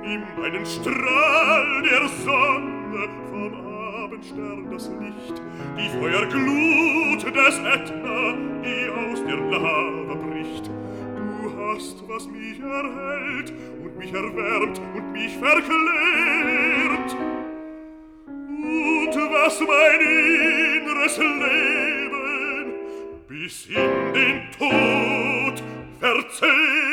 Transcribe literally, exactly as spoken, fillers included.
nimm einen Strahl der Sonne, vom Abendstern das Licht, die Feuerglut des Ätna, die aus der Lava bricht. Du hast, was mich erhält und mich erwärmt und mich verklärt, und was mein inneres Leben bis in den Tod verzehrt.